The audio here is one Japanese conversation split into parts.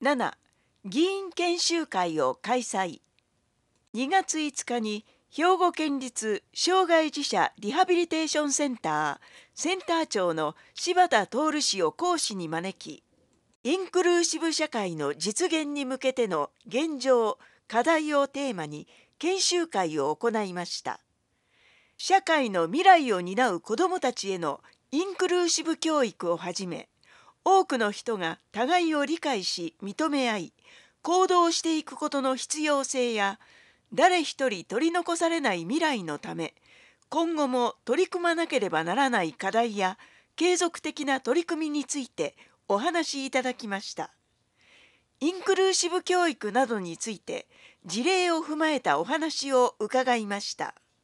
7. 議員研修会を開催。2月5日に兵庫県立障害児者リハビリテーションセンターセンター長の柴田徹氏を講師に招き、インクルーシブ社会の実現に向けての現状・課題をテーマに研修会を行いました。社会の未来を担う子どもたちへのインクルーシブ教育をはじめ、多くの人が互いを理解し認め合い、行動していくことの必要性や、誰一人取り残されない未来のため、今後も取り組まなければならない課題や継続的な取り組みについてお話しいただきました。インクルーシブ教育などについて事例を踏まえたお話を伺いました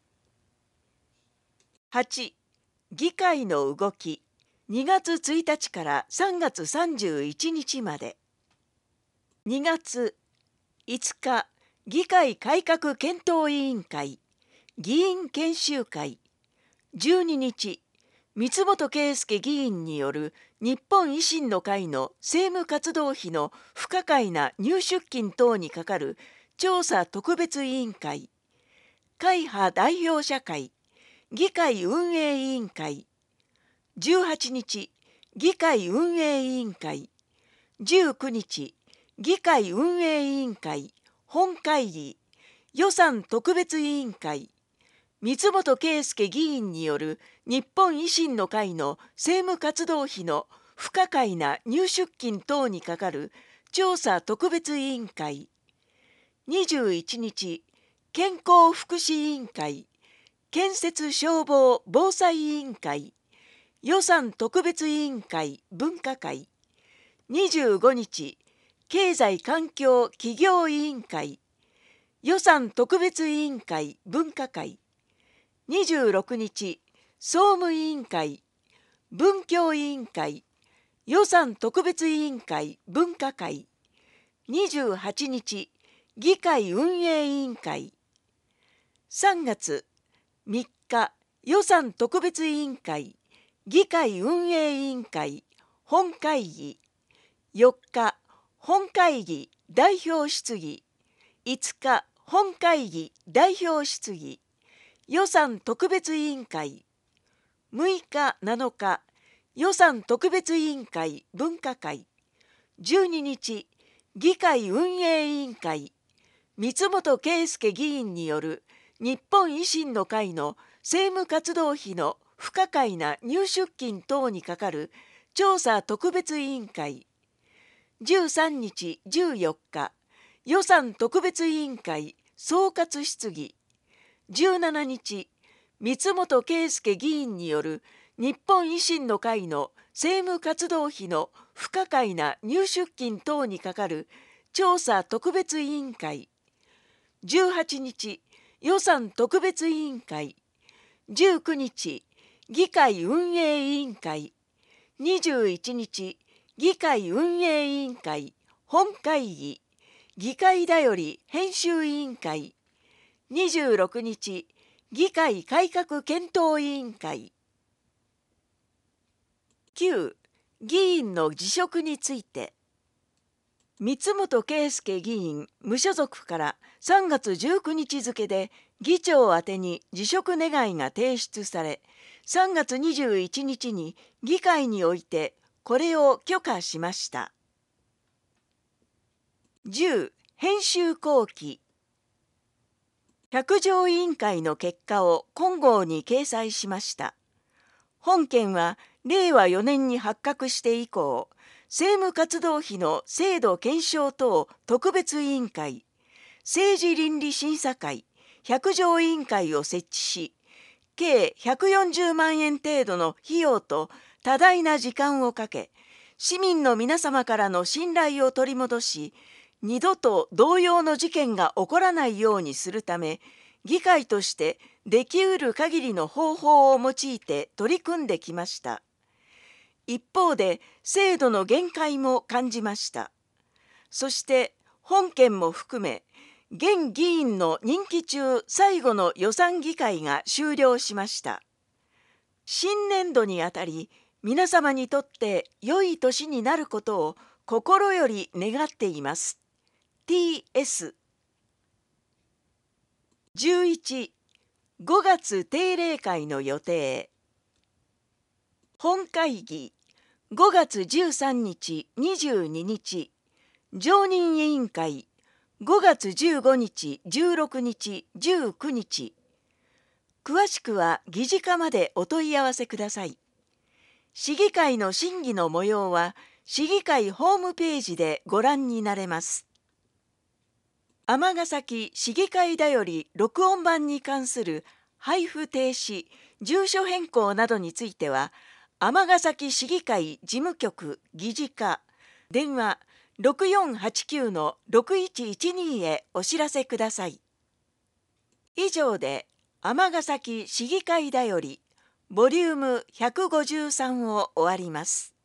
。8. 議会の動き。2月1日から3月31日まで。2月5日、議会改革検討委員会議員研修会。12日、三本圭介議員による日本維新の会の政務活動費の不可解な入出金等にかかる調査特別委員会。会派代表者会議会運営委員会。18日、議会運営委員会。19日、議会運営委員会本会議予算特別委員会。三本圭介議員による日本維新の会の政務活動費の不可解な入出金等にかかる調査特別委員会。21日、健康福祉委員会建設消防防災委員会予算特別委員会分科会。25日、経済環境企業委員会予算特別委員会分科会。26日、総務委員会文教委員会予算特別委員会分科会。28日、議会運営委員会。3月3日、予算特別委員会議会運営委員会本会議。4日、本会議代表質疑。5日、本会議代表質疑予算特別委員会。6日、7日、予算特別委員会分科会。12日、議会運営委員会三本圭介議員による日本維新の会の政務活動費の不可解な入出金等にかかる調査特別委員会。13日、14日、予算特別委員会総括質疑。17日、三本圭介議員による日本維新の会の政務活動費の不可解な入出金等にかかる調査特別委員会。18日、予算特別委員会。19日、議会運営委員会。21日、議会運営委員会本会議議会だより編集委員会。26日、議会改革検討委員会。9. 議員の辞職について。三本圭介議員無所属から3月19日付で議長宛てに辞職願が提出され、3月21日に議会においてこれを許可しました。10. 編集後期。百条委員会の結果を今号に掲載しました。本件は令和4年に発覚して以降、政務活動費の制度検証等特別委員会、政治倫理審査会、百条委員会を設置し、計140万円程度の費用と多大な時間をかけ、市民の皆様からの信頼を取り戻し、二度と同様の事件が起こらないようにするため、議会としてできうる限りの方法を用いて取り組んできました。一方で制度の限界も感じました。そして本件も含め、現議員の任期中最後の予算議会が終了しました。新年度にあたり、皆様にとって良い年になることを心より願っています。TS。 11、5月定例会の予定。本会議5月13日、22日。常任委員会5月15日、16日、19日。詳しくは議事課までお問い合わせください。市議会の審議の模様は市議会ホームページでご覧になれます。尼崎市議会だより録音版に関する配布停止、住所変更などについては、尼崎市議会事務局議事課電話6489-6112へお知らせください。以上で尼崎市議会だよりボリューム153を終わります。